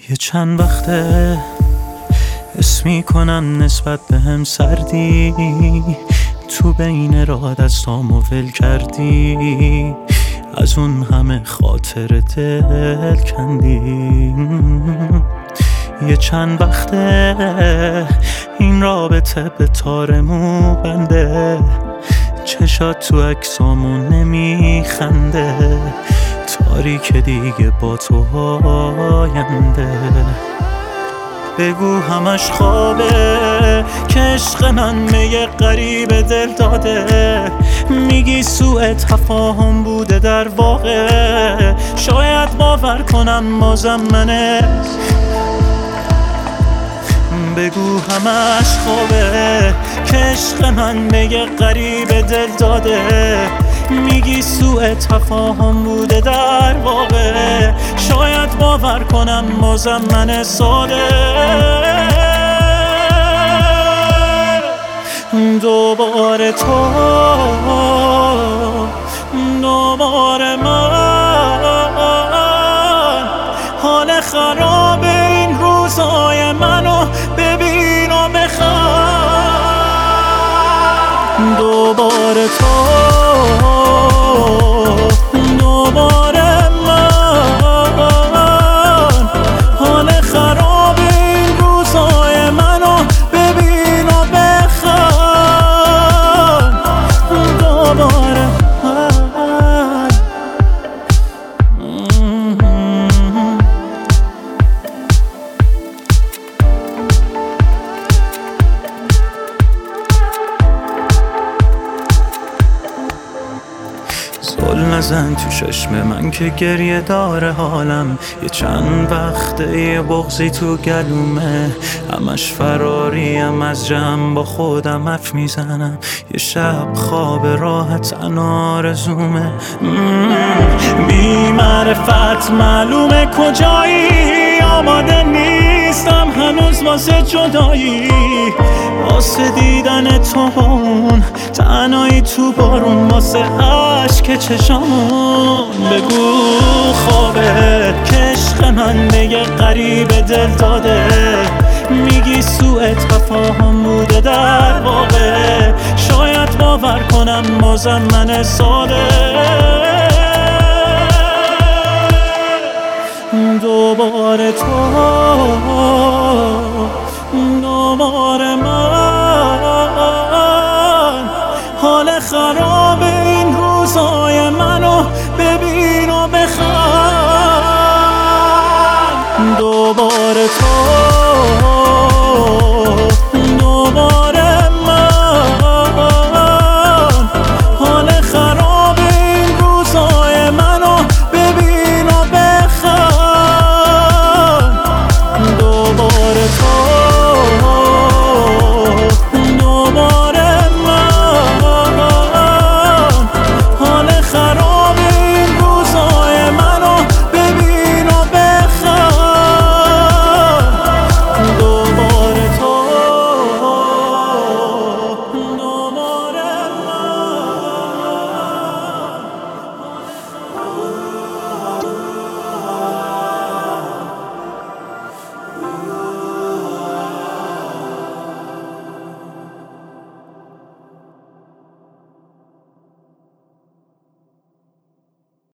یه چند وقته حس میکنم نسبت به هم سردی، تو بین راه دستامو ول کردی، از اون همه خاطر دل کندی. یه چند وقته این رابطه به تار مو بنده، چشات تو عکسامون نمیخنده، تاریک دیگه با تو آینده. بگو همش خوابه که عشق من به یه غریب دل داده، میگی سوء تفاهم بوده در واقع، شاید باور کنم بازم منه. بگو همش خوابه که عشق من به یه غریب دل داده، میگی سوء تفاهم بوده در واقع، شاید باور کنم بازم من ساده. دوباره تو، دوباره من، حال خراب این روزای منو ببین و بخواه. دوباره تو، دوباره من، حال خراب این روزای منو ببین و بخواه. دوباره من. زل نزن تو چشم من که گریه داره حالم، یه چند وقته یه بغضی تو گلومه، همش فراریم از جمع با خودم حرف میزنم، یه شب خواب راحت آرزومه. بی معرفت معلومه کجایی، آماده نیستم هنوز واسه جدایی، واسه دیدن تو اون تنهایی تو بارون، واسه عشق چشامون. بگو خوابه که عشق من به یه غریب دل داده، میگی سوء تفاهم بوده در واقع، شاید باور کنم بازم من ساده. دوباره